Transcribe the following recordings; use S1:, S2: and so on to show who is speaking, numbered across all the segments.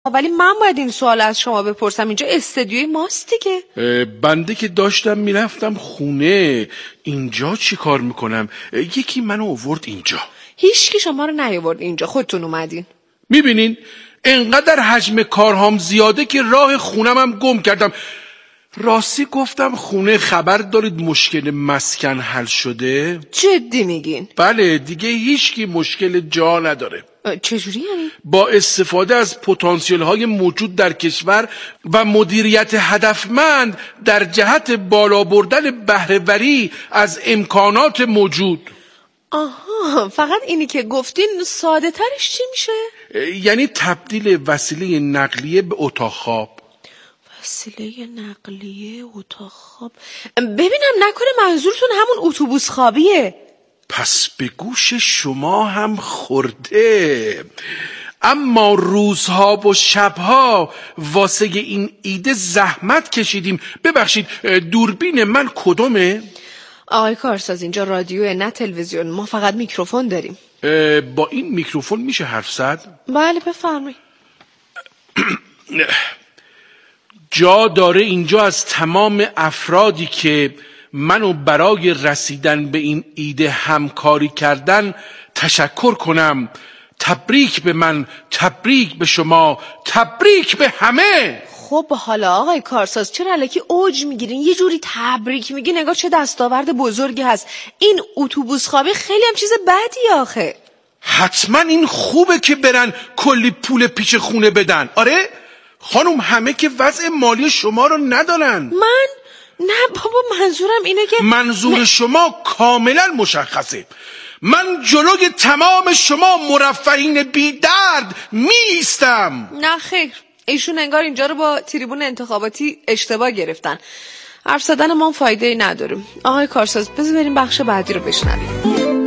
S1: ولی من باید این سوال از شما بپرسم. اینجا استدیوی ماست دیگه.
S2: بنده که داشتم میرفتم خونه، اینجا چی کار میکنم؟ یکی منو آورد اینجا.
S1: هیچکی شما رو نیاورد اینجا، خودتون اومدین.
S2: میبینین انقدر حجم کارهام زیاده که راه خونم هم گم کردم. راستی گفتم خونه خبر دارید مشکل مسکن حل شده؟
S1: جدی میگین؟
S2: بله دیگه هیچکی مشکل جا نداره.
S1: چجوری یعنی؟
S2: با استفاده از پتانسیل های موجود در کشور و مدیریت هدفمند در جهت بالا بردن بهره‌وری از امکانات موجود.
S1: آها، فقط اینی که گفتین. ساده ترش چی میشه؟
S2: یعنی تبدیل وسیله نقلیه به اتاق خواب.
S1: وسیله نقلیه اتاق خواب. ببینم نکنه منظورتون همون اتوبوس خوابیه؟
S2: پس به گوش شما هم خورده. اما روزها و شبها واسه این ایده زحمت کشیدیم. ببخشید دوربین من کدومه؟
S1: آقای کارساز اینجا رادیو نه تلویزیون، ما فقط میکروفون داریم.
S2: با این میکروفون میشه حرف زد؟
S1: بله بفرمایید.
S2: جا داره اینجا از تمام افرادی که منو برای رسیدن به این ایده همکاری کردن تشکر کنم. تبریک به من، تبریک به شما، تبریک به همه.
S1: خب حالا آقای کارساز چرا الکی اوج میگیرین؟ یه جوری تبریک میگی نگاه چه دستاورد بزرگی هست. این اتوبوس خوابی خیلی هم چیز بدی آخه.
S2: حتما این خوبه که برن کلی پول پیش خونه بدن. آره خانم، همه که وضع مالی شما رو ندارن.
S1: من؟ نه بابا، منظورم اینه که
S2: منظور شما کاملا مشخصه. من جلوی تمام شما مرفهین بی درد میستم.
S1: نه خیر، ایشون انگار اینجا رو با تریبون انتخاباتی اشتباه گرفتن. حرف زدن ما فایده ای نداره. آقای کارساز بذار بریم بخش بعدی رو بشنویم.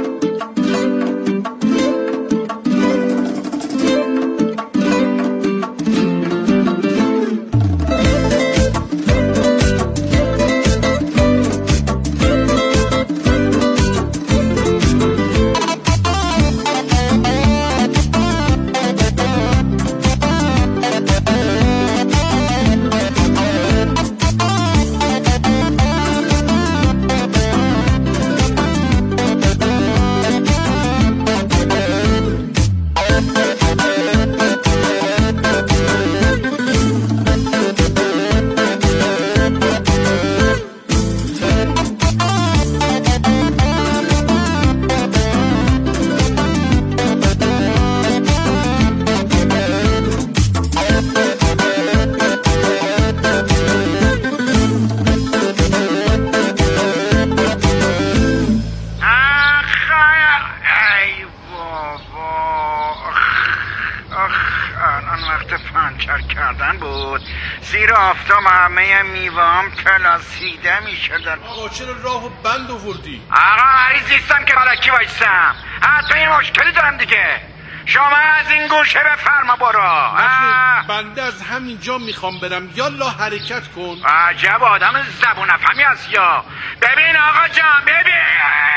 S3: زیر آفتاب همه میوه‌ام پلاسیده میشدن.
S2: آقا چرا راهو بند آوردی؟
S3: آقا مریض نیستم که ملکی وایسم. حتی این مشکلی دارم دیگه. شما از این گوشه بفرما برو.
S2: بنده از همینجا میخوام برم، یالا حرکت کن.
S3: عجب آدم زبون افهمی هست یا. ببین آقا جان ببین.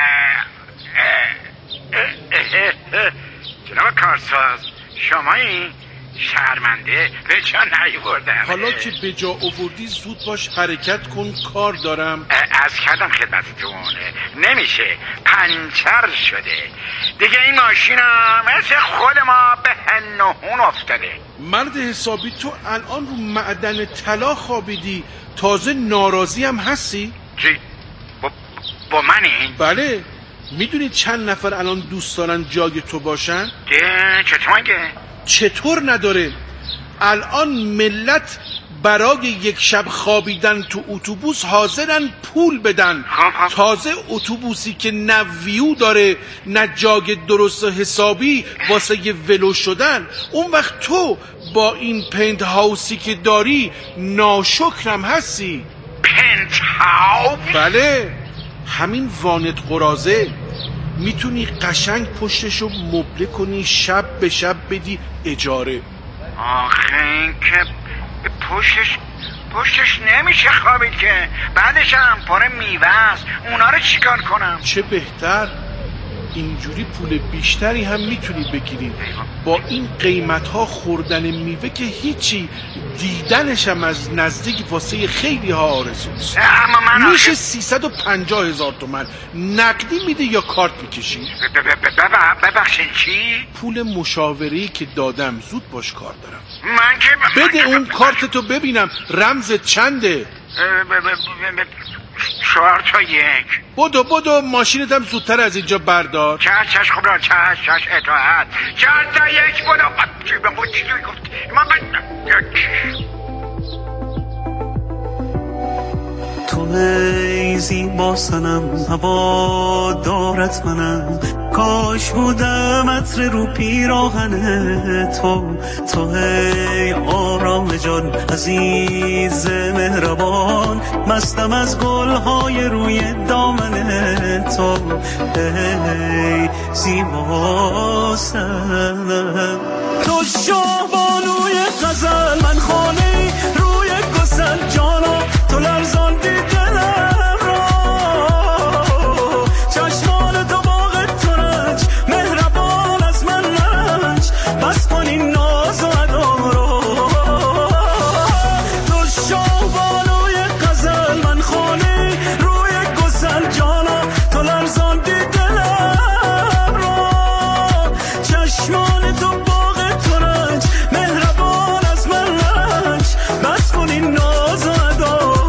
S3: جناب کارساز شما این شرمنده به جا نیاوردم.
S2: حالا که به جا آوردی زود باش حرکت کن، کار دارم.
S3: از کردم خدمتتون نمیشه، پنچر شده دیگه. این ماشینم مثل خود ما به هنهون افتاده.
S2: مرد حسابی تو الان رو معدن طلا خوابیدی، تازه ناراضی هم هستی؟
S3: چی؟ با منی؟
S2: بله. میدونی چند نفر الان دوست دارن جای تو باشن؟
S3: چطور مگه؟
S2: چطور نداره؟ الان ملت برای یک شب خوابیدن تو اتوبوس حاضرن پول بدن. تازه اتوبوسی که نه ویو داره نه جای درست و حسابی واسه یه ولو شدن. اون وقت تو با این پنت هاوسی که داری ناشکرم هستی.
S3: پنت هاوس؟
S2: بله همین وانت قرازه. میتونی قشنگ پشتشو مبله کنی، شب به شب بدی اجاره.
S3: آخه این که پشتش نمیشه خوابید که. بعدش هم پاره میوه است. اونا رو چیکار کنم؟
S2: چه بهتر اینجوری پول بیشتری هم میتونی بگیری. با این قیمت ها خوردن میوه که هیچی، دیدنش هم از نزدیک واسه خیلی ها آرزوست. میشه 350,000 تومان. نقدی میده یا کارت میکشی؟
S3: ببخشین چی؟
S2: پول مشاوره‌ای که دادم، زود باش کار دارم.
S3: من که
S2: بده اون کارتتو ببینم رمزت چنده؟
S3: 4 تا 1.
S2: بدو ماشینتم زودتر از اینجا بردار.
S3: چش خب را چش اطاعت. 4 تا 1 بدو. چی گفت؟
S4: تو ای زیبا صنم، هوا دارت منم، کاش بودم عطر رو پیراهن تو ای آرام جان، عزیز مهربان، مستم از گلهای روی دامن تو ای زیبا صنم. تو شاه بانوی غزل، من خانه روی گسل، جانا تو لرزاندی دلم را، چشمان تو باغ ترنج، مهربان از من رنج، بس کن این ناز و ادا را. تو شاه بانوی غزل، من خانه روی گسل، جانا تو لرزاندی دلم را، چشمان تو باغ ترنج، مهربان از من رنج، بس کن این ناز و ادا را.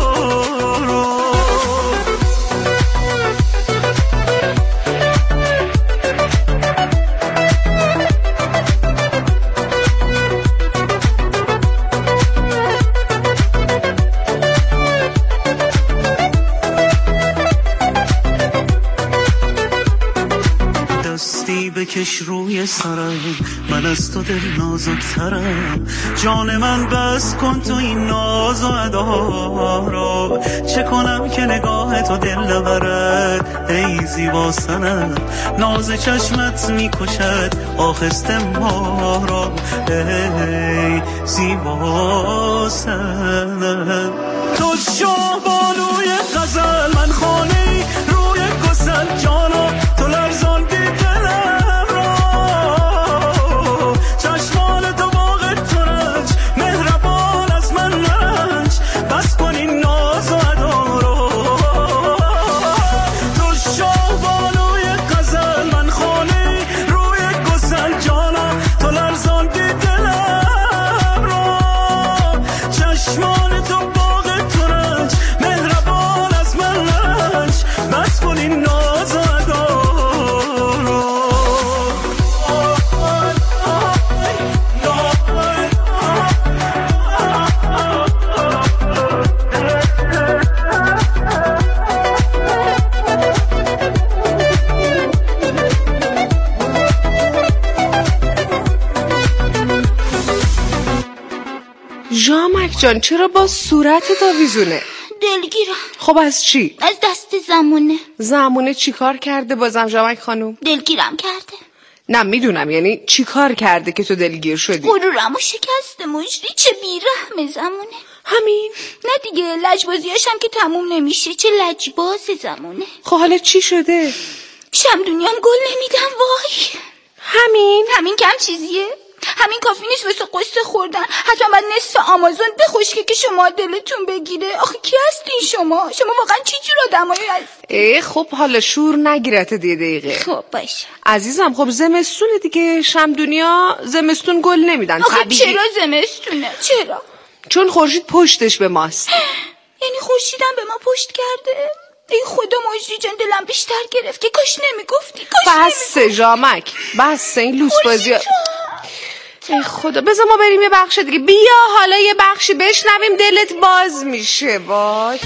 S4: دستی بکش روی سرم، من از تو دل نازکترم، جان من بس کن تو این ناز و ادا را. چه کنم که نگاه تو دل نبرد ای زیبا صنم، ناز چشمت میکشد آخسته ما را ای زیبا صنم. تو شاه بانوی غزل، من خانه روی گسل، جانا تو لرزاندی دلم را، چشمان تو باغ ترنج، مهربان از من رنج، بس کن این ناز و ادا را. تو شاه بانوی غزل، من خانه روی گسل، جانا تو لرزاندی دلم را، چشمان تو باغ ترنج، مهربان از من رنج، بس کن این ناز و ادا را.
S1: ژامک جان چرا با صورتت آویزونه؟
S5: دلگیرم.
S1: خب از چی؟
S5: از دست
S1: زمونه چی کار کرده بازم ژامک خانوم؟
S5: دلگیرم کرده.
S1: نه میدونم، یعنی چی کار کرده که تو دلگیر شدی؟
S5: غرورمو شکسته مجری، چه بیرحم زمونه.
S1: همین؟
S5: نه دیگه، لجبازیاشم که تموم نمیشه، چه لجباز زمونه.
S1: خب حالا چی شده؟
S5: شمدونیام گل نمیدم وای. همین کم چیزیه؟ همین کافی نیست واسه قصه خوردن؟ حتما باید نصف آمازون بخشکه که شما دلتون بگیره. آخه کی هستین شما واقعا چی جور آدمایی هستین؟
S1: خب حالا شور نگیرت دقیقه.
S5: خب باشه
S1: عزیزم، خب زمستونه دیگه، شمدونیا زمستون گل نمیدن.
S5: آخه چرا زمستونه؟ چرا؟
S1: چون خورشید پشتش به ماست.
S5: یعنی خورشیدم به ما پشت کرده؟ ای خدا مجری جان، دلم بیشتر گرفت که کاش نمیگفتی.
S1: بسه ژامک، بسه این لوس بازی. ای خدا، بذار ما بریم یه بخش دیگه. بیا حالا یه بخشی بشنویم دلت باز میشه. وای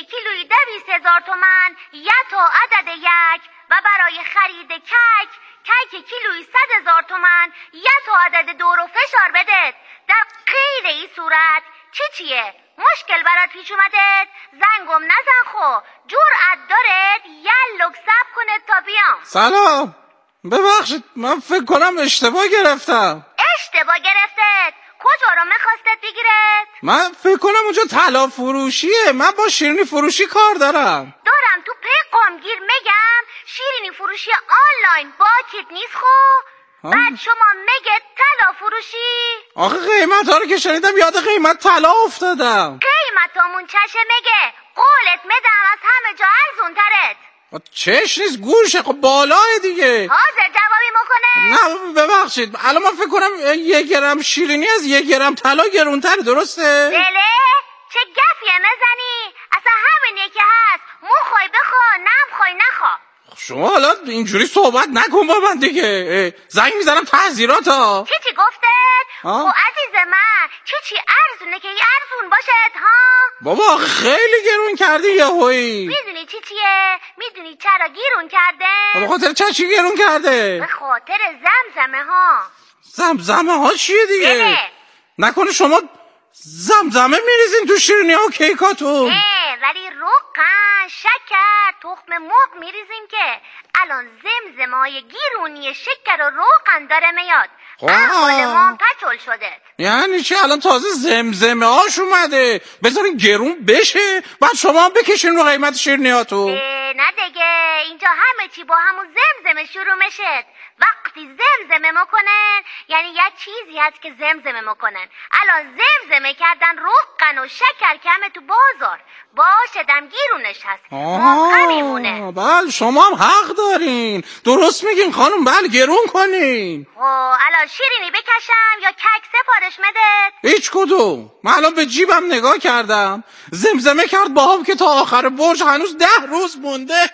S6: کیلویی 200,000 تومان یا تا عدد یک و برای خرید کیک کیلویی 100,000 تومان یا تا عدد 2 رو فشار بدید. در غیر این صورت چیه؟ مشکل برات پیش اومده؟ زنگم نزن خو، جرأت دارد یه لک صبر کنید تا بیام.
S7: سلام، ببخشید من فکر کنم اشتباه گرفتم.
S6: اشتباه گرفتید؟ کجا رو میخواستید بگیرید؟
S7: من فکر کنم اونجا طلا فروشیه. من با شیرینی فروشی کار دارم
S6: تو پیغام گیر میگم شیرینی فروشی آنلاین باکیت نیست خو؟ بعد شما میگه طلا فروشی؟
S7: آخه قیمت ها رو که شنیدم یاد قیمت طلا افتادم.
S6: قیمت همون چشه میگه؟ قولت میدم از همه جا ارزون ترد.
S7: چش نیست گوشه، خب بالاه دیگه.
S6: حاضر جوابی مکنه؟
S7: نه ببخشید الان من فکر کنم 1 گرم شیرینی از 1 گرم طلا گرونتره، درسته؟
S6: بله؟ چه گفیه مزنی؟ اصلا همینیه که هست، موخوای بخوا نمخوای نخوا.
S7: شما حالا اینجوری صحبت نکن با من دیگه، زنگ میزنم تحذیرات ها.
S6: چی گفتید؟ خب عزیز من چی ارزونه که ارزون باشد ها؟
S7: بابا خیلی گرون کردی یهویی.
S6: میدونی چیه؟ میدونی چرا گیرون کرده؟
S7: به خاطر چی گرون کرده؟
S6: به خاطر زمزمه ها.
S7: زمزمه ها چیه دیگه؟
S6: بله.
S7: نکنه شما زمزمه میریزین تو شیرینی ها و کیکاتون؟
S6: ولی روغن، شکر، تخم مرغ میریزیم که الان زمزمه های گیرونی شکر و روغن داره میاد. احوال ما پچول شده.
S7: یعنی چی الان تازه زمزمه هاش اومده؟ بذارین گرون بشه بعد شما هم بکشین رو قیمت شیرینیاتون.
S6: نه دیگه اینجا همه چی با همون زمزمه شروع میشه. وقتی زمزمه میکنن یعنی یه چیزی هست که زمزمه میکنن. الان زمزمه کردن روغن و شکر کمه تو بازار، باشدم گیرونش هست. موقع میمونه.
S7: بله شما هم حق دارین، درست میگین خانم، بله گرون کنین.
S6: الان شیرینی بکشم یا کیک سفارش مدد؟
S7: هیچ کدوم. من الان به جیبم نگاه کردم، زمزمه کرد باهم که تا آخر برج هنوز 10 روز مونده.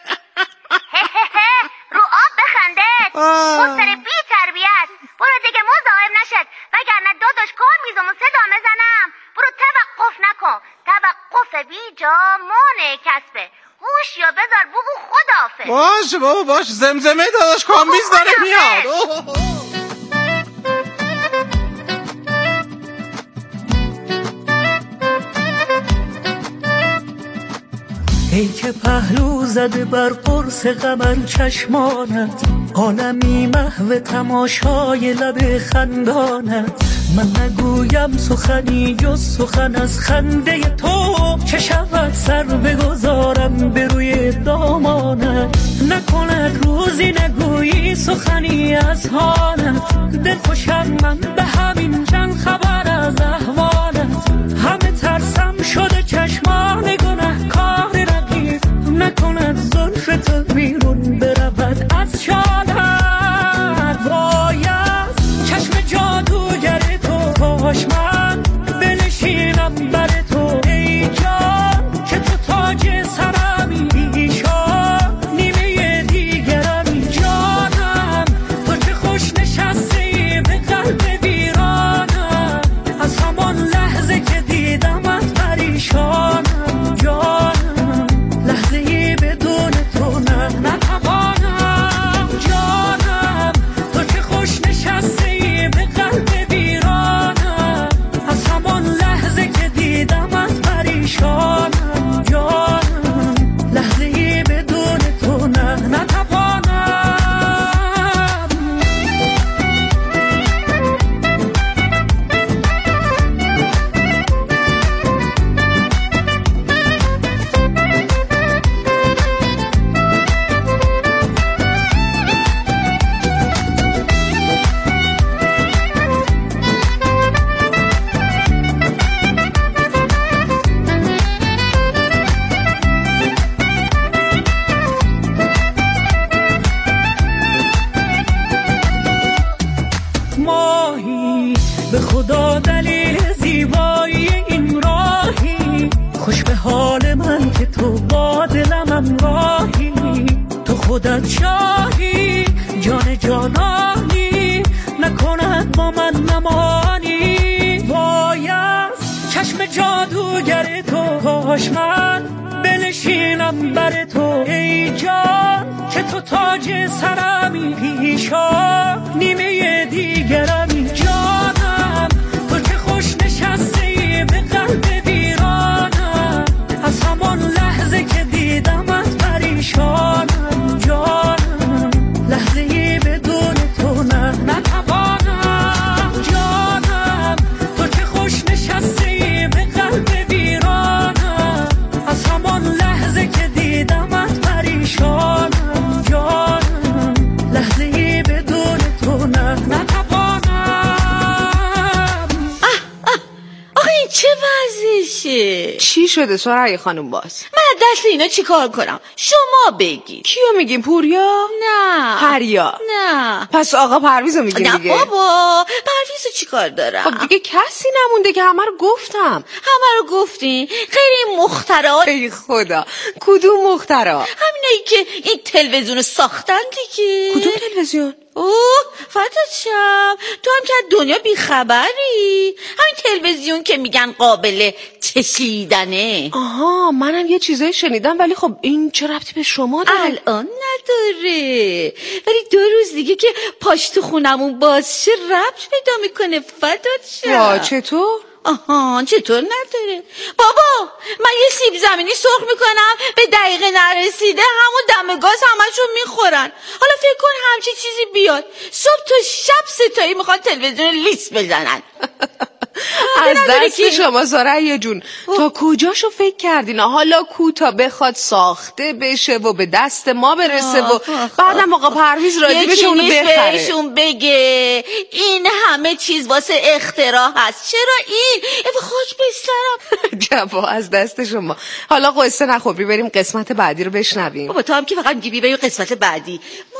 S6: رو آب بخنده مستر بی تربیت. برو دیگه مزاحم نشد وگرنه داداش کار میزم و صدا مزنم. برو توقف نکن، توقف بی جا مانع کسبه. هوش یا بذار بگو خداحافظ.
S7: باشه بابا باش، زمزمه داداش کامبیز داره میاد.
S4: ای که پهلو زده بر قرص قمر چشمانت، عالمی محو تماشای لب خندانت. من نگویم سخنی جز سخن از خنده تو، چه شود سر بگذارم به روی دامانت. نکند روزی نگویی سخنی از حالت، دل خوشم من به همین چند خبر از احوالت. همه ترسم شده چشمان گناه کار رقیب، نکند زلف تو بیرون برود از شالت. باید چشم جادوگر تو کاش من بنشینم بر تو ای جان، که تو تاج سرمی ایشان نیمه دیگرمی. جانم تو چه خوش نشستی به قلب ویرانم، از همان لحظه که دیدمت پریشانم. جانم لحظه ای بدون تو نتوانم. جانم تو چه خوش نشستی به قلب ویرانم، از همان لحظه که دیدمت پریشانم. جانم لحظه ای بدون تو نتوانم. ماهی به خدا دلیل زیبایی این راهی، خوش به حال من که تو با دلم همراهی. تو خودت شاهی جان جانانی، نکند با من نمانی. باید چشم جادوگر تو کاش من بنشینم
S8: میرم بر تو ای جان، که تو تاج سرمی، پیشا نیمه دیگرمی. جانم تو که خوش نشستی به قلب ویرانم، از همان لحظه که دیدمت پریشانم. جانم لحظه‌ای بدون تو نتوانم. جانم تو که خوش نشستی به قلب ویرانم، از همان لحظه که دیدمت پریشانم. جانم لحظه‌ای بدون تو نتوانم.
S5: آخه این چه وضعشه؟
S1: چی شده سرعی خانم باز؟
S5: من دست اینا چی کار کنم؟ شما بگید.
S1: کیو میگیم؟ پوریا؟
S5: نه.
S1: پریا؟
S5: نه.
S1: پس آقا پرویزو میگیم دیگه.
S5: نه بابا، پرویزو چی کار دارم؟
S1: خب دیگه کسی نمونده که همه رو گفتم.
S5: همه رو گفتی؟ غیر این مخترعات.
S1: ای خدا، کدوم مخترع؟
S5: همینایی که این تلویزیون ساختن دیگه.
S1: کدوم تلویزیون؟
S5: اوه فدات شم، تو هم که دنیا بیخبری. همین تلویزیون که میگن قابل چشیدنه.
S1: آها، منم یه چیزایی شنیدم، ولی خب این چه ربطی به شما داره؟
S5: الان نداره، ولی 2 روز دیگه که پاش تو خونمون باز شه ربط پیدا میکنه. فدات شم.
S1: چطور؟
S5: آها چطور نداره؟ بابا من یه سیب زمینی سرخ میکنم، به دقیقه نرسیده همون دم گاز همشون میخورن. حالا فکر کن همچی چیزی بیاد صبح تا شب ستایی میخوان تلویزیون لیست بزنن.
S1: از دست شما زارعیه جون، تا کجاشو فکر کردین؟ حالا کو تا بخواد ساخته بشه و به دست ما برسه و بعدم آقا پرویز راضی بشه اونو بخره.
S5: بهشون بگه این همه چیز واسه اختراع هست. چرا این؟ خاک بسترم.
S1: جبا از دست شما. حالا قصه نخوری، بریم قسمت بعدی رو بشنویم.
S5: بابا تو هم که فقط میگی بریم قسمت بعدی.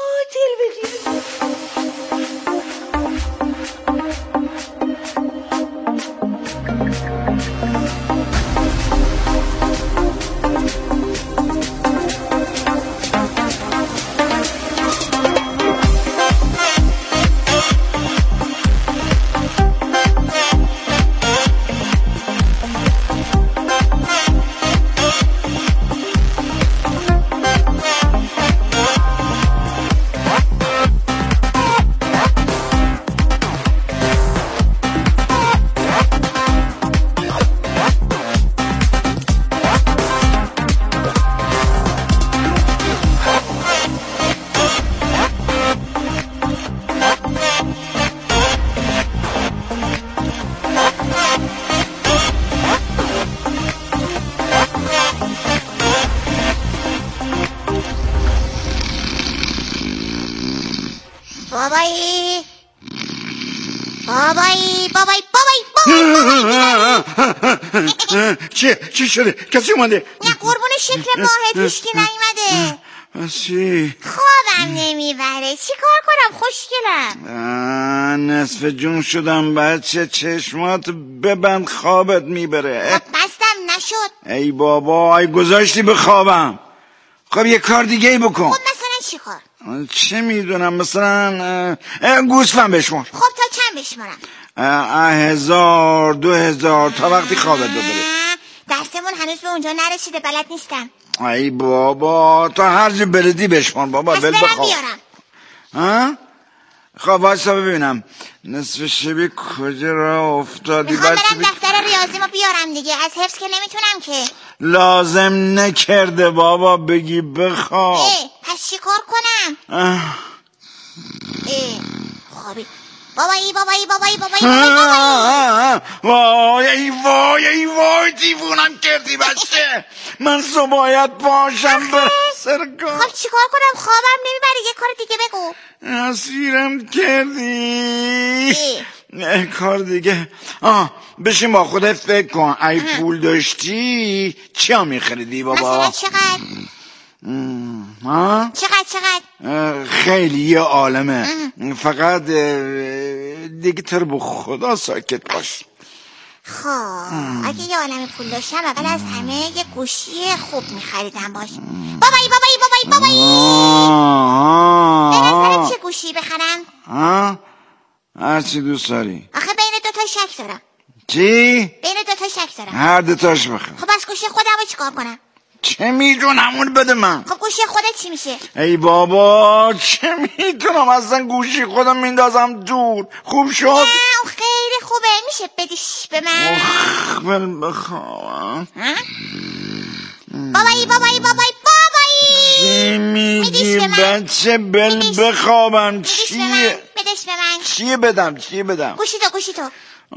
S3: چی شده؟ کسی اومده؟
S6: نه قربون شکل ماهت هیچکی نیومده.
S3: چی؟
S6: خوابم نمیبره، چی کار کنم خوشگلم؟
S3: نصف جون شدم بچه، چشمات ببند خوابت میبره.
S6: خب بستم نشد.
S3: ای بابا ای گذاشتی به خوابم. خب یه کار دیگه ای بکن.
S6: خب مثلا چی کار؟
S3: چه میدونم، مثلا گوسفند بشمار.
S6: خب تا چند بشمارم؟
S3: 1000 2000 تا وقتی خوابت ببره.
S6: دستمون هنوز به اونجا نرسیده، بلد نیستم.
S3: ای بابا تا هر جا بردی بشمار بابا.
S6: پس برم بیارم.
S3: ها؟ خب واسه ببینم نصف شبی کجا را افتادی؟
S6: میخوام برم دفتر ریاضیمو بیارم دیگه، از حفظ که نمیتونم که.
S3: لازم نکرده بابا بگی بخواب.
S6: پس چی کار کنم؟ خوابی. بابایی
S3: وای دیوونم کردی بچه. من صبح باید پاشم به سرکار.
S6: خب چی کار کنم؟ خوابم نمیبره، یه کار دیگه بگو.
S3: اسیرم کردی. کار دیگه بشین با خودت فکر کن. ای پول داشتی چیا میخریدی بابا؟
S6: مثلا چقدر؟ چقدر؟
S3: خیلی یه عالمه. فقط دیگه تر خدا ساکت باش.
S6: خب اگه یه عالم پول داشتم اول از همه یه گوشی خوب میخریدم باش. بابایی به نظرت چه گوشی بخرم؟
S3: هر چی دوست داری.
S6: آخه بین دوتا شک دارم.
S3: چی؟
S6: بین دوتا شک دارم.
S3: هر دوتاش بخر.
S6: خب از گوشی خودم رو چیکار کنم؟
S3: چه میدونم بده من.
S6: خب گوشی خودت چی میشه؟
S3: ای بابا چه میدونم، اصلا گوشی خودم میندازم دور. خوب شد؟
S6: نه خیلی خوبه، میشه بدیش به من؟
S3: بل بخوام.
S6: بابایی
S3: چی میگی بچه؟ بل بخوابم. چیه؟
S6: بدش به من.
S3: چیه بدم؟
S6: گوشی تو.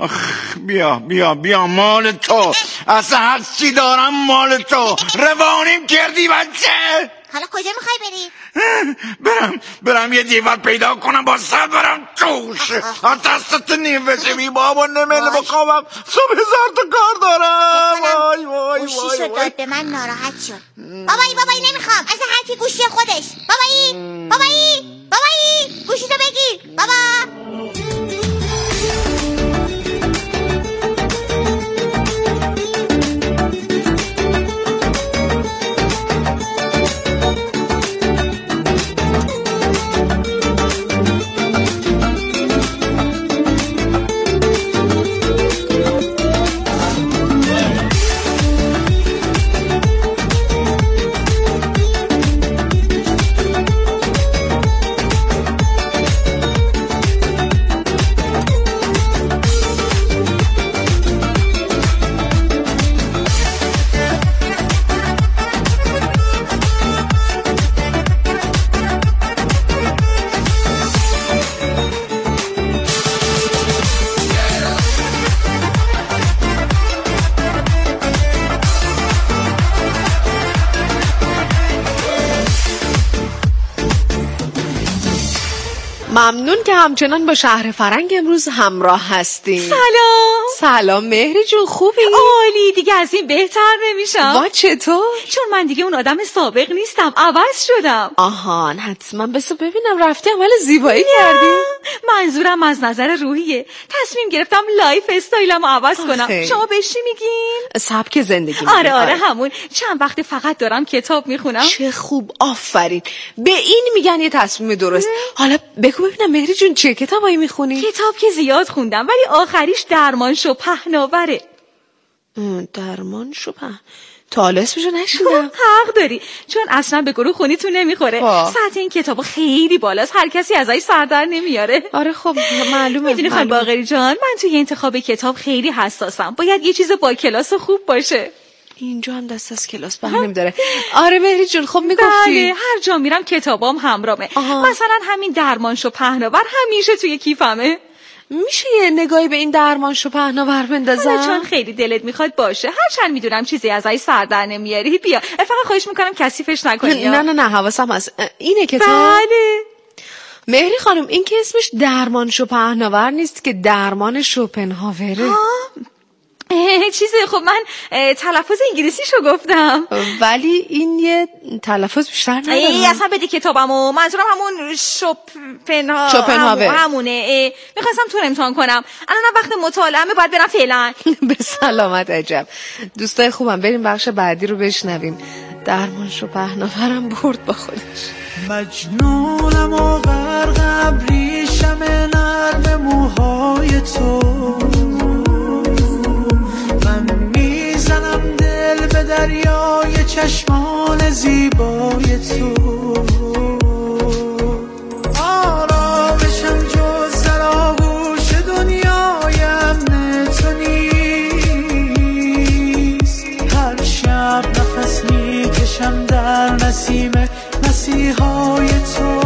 S3: بیا مال تو. اصلا هر چی دارم مال تو. روانیم کردی بچه.
S6: حالا کجا میخوای بری؟
S3: برم یه دیوار پیدا کنم با سر برم توش. دستت نیمه بی بابا نمیله بخوابم. صبح هزار تا کار دارم. وای
S6: گوشیشو داد به من، ناراحت شد. بابایی نمیخوام، اصلا هر کی گوشی خودش. بابایی گوشیتو بگیر بابا.
S1: ممنون که همچنان با شهر فرنگ امروز همراه هستیم. سلام مهری جون، خوبی؟
S5: عالی، دیگه از این بهتر نمیشم.
S1: با چطور؟
S5: چون من دیگه اون آدم سابق نیستم، عوض شدم.
S1: آهان حتما بسو ببینم رفتی عمل زیبایی کردی.
S5: منظورم از نظر روحیه. تصمیم گرفتم لایف استایلمو عوض کنم. شما بهش چی میگین؟
S1: سبک زندگی.
S5: آره همون. چند وقت فقط دارم کتاب میخونم.
S1: چه خوب، آفرین. به این میگن یه تصمیم درست. حالا بگو ببینم مهری جون چه کتابایی میخونی؟
S5: کتاب که زیاد خوندم ولی آخریش درمانشو پهناوره.
S1: درمانشو تا حالا اسمشو نشیدم.
S5: حق داری، چون اصلا به گروه خونیتون نمیخوره. سطح این کتاب خیلی بالاست، هر کسی ازش سر در نمیاره.
S1: آره خب معلومه.
S5: میدونی خانم باقری جان، من توی انتخاب کتاب خیلی حساسم. باید یه چیز با کلاس خوب باشه.
S1: اینجا هم دست از کلاس بر نمیداره. آره مهری جون، خب میگفتی.
S5: بله، هر جا میرم کتابام همرامه. مثلا همین درمانشو پهناور همیشه توی کیفمه.
S1: میشه یه نگاهی به این درمانشو پهناور بندازم؟
S5: چون خیلی دلت میخواد باشه. هرچند میدونم چیزی ازش سر در نمیاری. بیا فقط خواهش میکنم کثیفش نکنی.
S1: نه حواسم هست. اینه کتاب؟
S5: بله
S1: مهری خانم، این که اسمش درمانشو پهناور نیست که درمان شوپنهاوره.
S5: چیزی خب من تلفظ انگلیسیشو گفتم،
S1: ولی این یه تلفظ بیشتر نداره.
S5: اصلا بده کتابمو. منظورم همون شوپنهاور همونه. میخواستم تو امتحان کنم. الانم وقت مطالعه، باید برم فعلا.
S1: به سلامت. عجب دوستای خوبم، بریم بخش بعدی رو بشنویم. درمانشو پهناورم برد با خودش.
S4: مجنونم و غرق ابریشم نرم موهای تو، به دریای چشمان زیبای تو. آرامشم جز در آغوش دنیای امن تو نیست. هر شب نفس میکشم در نسیم مسیحای تو.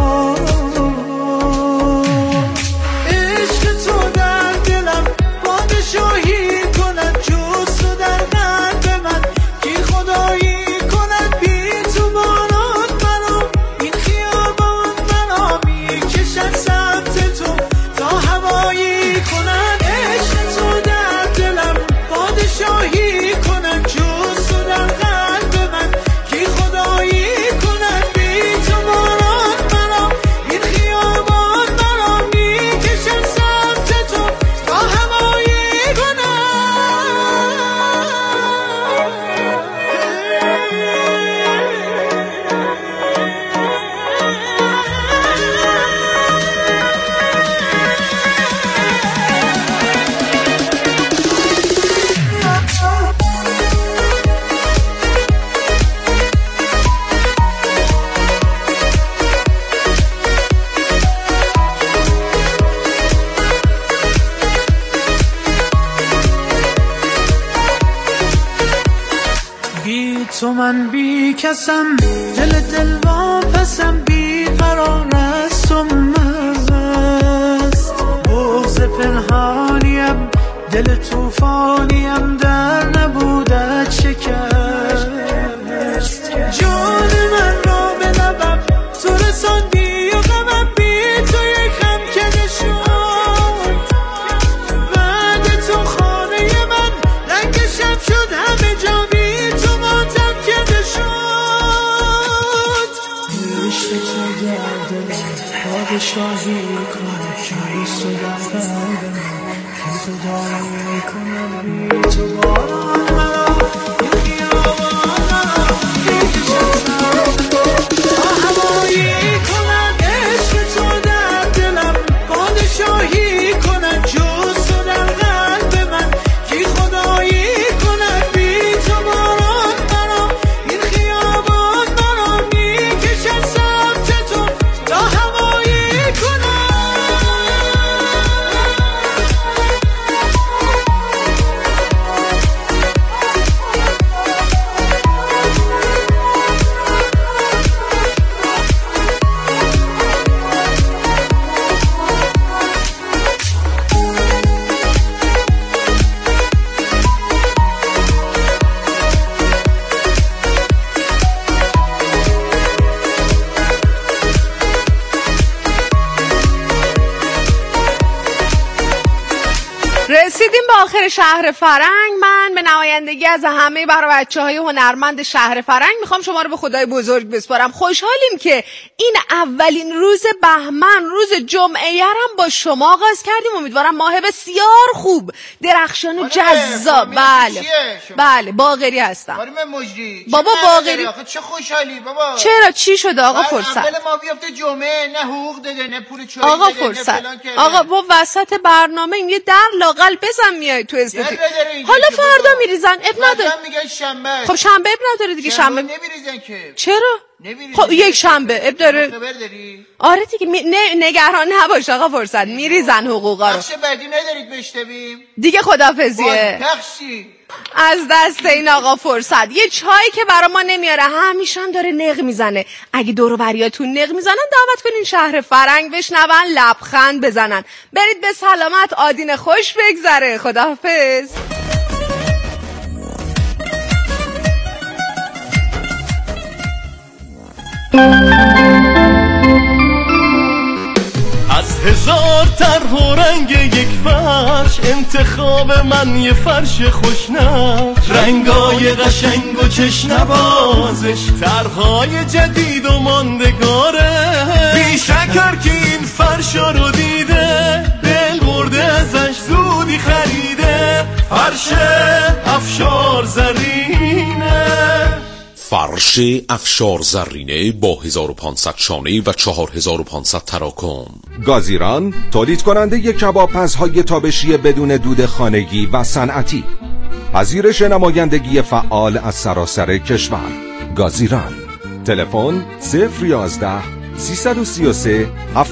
S4: عشق تو در دلم پادشاهی کند، جز تو در قلب من کی خدایی کند. بی تو باران منو این خیابان منو میکشد سمت تو تا هوایی کند. عشق تو در دلم پادشاهی کند، جز تو در قلب من کی خدایی کند. بی تو باران منو کسم دل واپسم بیقرار است و مست بغض پنهانیم دل توفانیم در نبودت شکست جان من را به لبم تو رساندی و غمم بی تو یک خم کده شد بعد تو خانه من رنگ شب شد همه جا بی تو ماتم کده شد عشق تو در دلم پادشاهی کنم شایست و در قلبم که تو دارم میکنم بی تو باران مرا
S1: رسیدیم به آخر شهر فرنگ. من به نمایندگی از همه بچه‌های هنرمند شهر فرنگ میخوام شما رو به خدای بزرگ بسپارم. خوشحالیم که این اولین روز بهمن، روز جمعه هم با شما آغاز کردیم. امیدوارم ماه بسیار خوب، درخشان و جذاب. بله باقری هستم. بابا باقری
S9: چه خوشحالی بابا.
S1: چرا چی شده آقا فرصت؟
S9: اول ما بیافته جمعه نه حقوق داده نه پول چایی
S1: آقا فرصت. آقا با وسط برنامه یه در لاقل بزن میای تو استودیو. حالا فردا میریزن اب نداره.
S9: میگن شنبه.
S1: خب شنبه اب نداره دیگه. شنبه
S9: نمیریزن که.
S1: چرا؟ خب یک شنبه اب داره. آره دیگه نگران نباش آقا فرصت، میریزن حقوقا رو.
S9: بخش بعدی ندارید بشنویم
S1: دیگه خدافظیه. از دست این آقا فرصت. یه چایی که برا ما نمیاره، همیشه هم داره نق میزنه. اگه دور و بریاتون نق میزنن دعوت کنین شهر فرنگ بشنون، لبخند بزنن. برید به سلامت، آدین خوش بگذره. خداحافظ.
S10: از هزار طرح و رنگ یک فرش، انتخاب من یه فرش خوشنقش، رنگای قشنگ و چشنوازش، طرحهای جدید و ماندگاره. بی شکر که این فرشا رو دیده، دل برده ازش زودی خریده. فرش افشار زرینه،
S11: فرش افشار زرینه با 1500 شانه و 4500 تراکم.
S12: گازیران تولید کننده کبابپزهای تابشی بدون دود خانگی و صنعتی. پذیرش نمایندگی فعال از سراسر کشور. گازیران. تلفن 011 333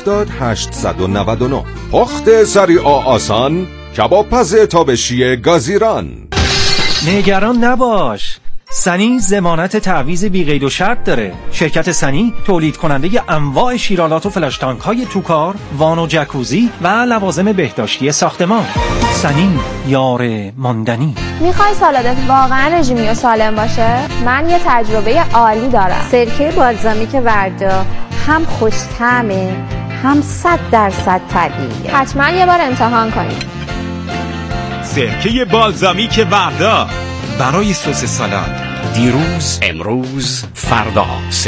S12: 7899. پخت سریع و آسان، کبابپز تابشی گازیران.
S13: نگران نباش، سنی ضمانت تعویض بی قید و شرط داره. شرکت سنی تولید کننده انواع شیرالات و فلاش تانک های توکار، وان و جکوزی و لوازم بهداشتی ساختمان. سنی، یار ماندنی.
S14: میخوای سالادت واقعا رژیمی و سالم باشه؟ من یه تجربه عالی دارم. سرکه بالزامیک وردا هم خوش‌طعمه هم 100% طبیعیه. حتما یه بار امتحان کنید.
S15: سرکه بالزامیک وردا برای سس سالاد، دیروز، امروز، فردا.